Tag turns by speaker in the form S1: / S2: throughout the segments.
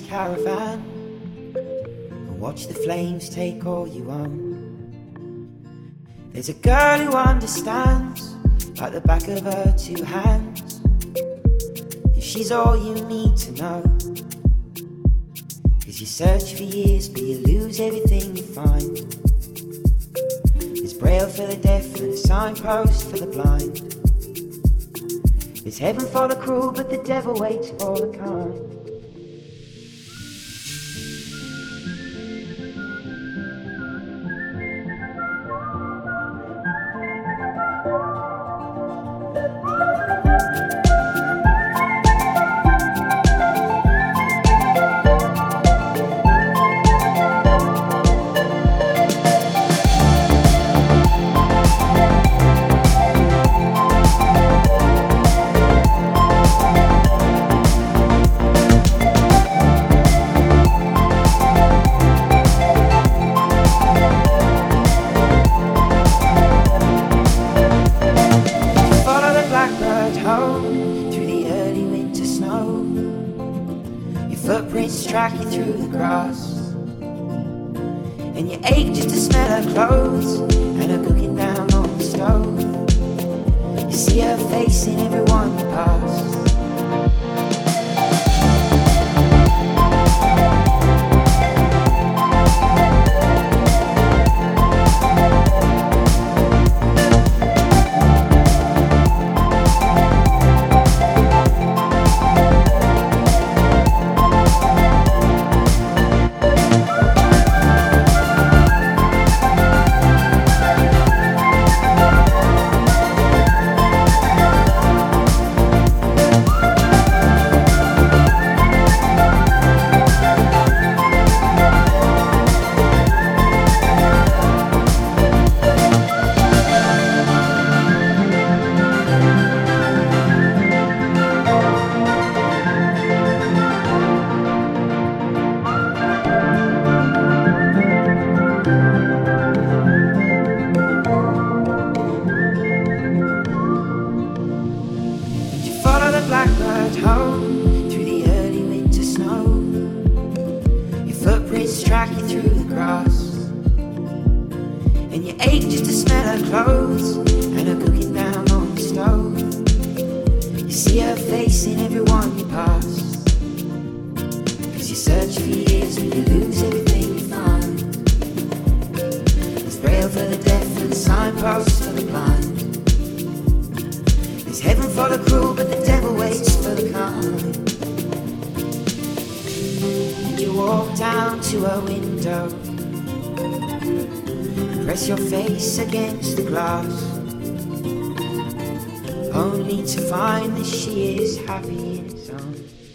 S1: caravan and watch the flames take all you own. There's a girl who understands like the back of her two hands. If she's all you need to know, 'cause you search for years but you lose everything you find. There's braille for the deaf and a signpost for the blind. There's heaven for the cruel but the devil waits for the kind. Through the early winter snow, your footprints track you through the grass, and you ache just to smell her clothes and her cooking down on the stove. You see her face in everyone you pass. Blackbird home through the early winter snow. Your footprints track you through the grass, and you ache just to smell her clothes and her cooking down on the stove. You see her face in everyone you pass, 'cause you search for years but you lose everything you find. There's braille for the deaf and signposts for the blind. There's heaven for the cruel but the devil waits for the kind. And you walk down to her window and press your face against the glass, only to find that she is happy in its own.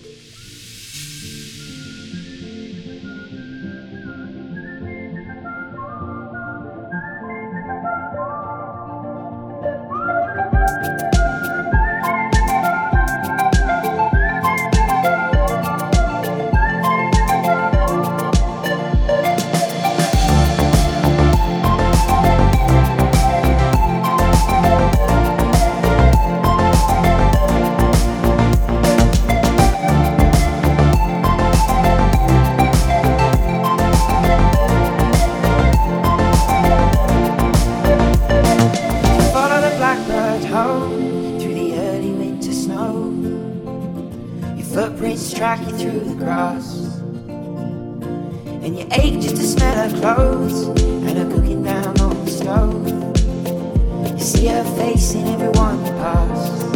S1: Through the early winter snow, your footprints track you through the grass, and you ache just to smell her clothes and her cooking down on the stove. You see her face in everyone you pass.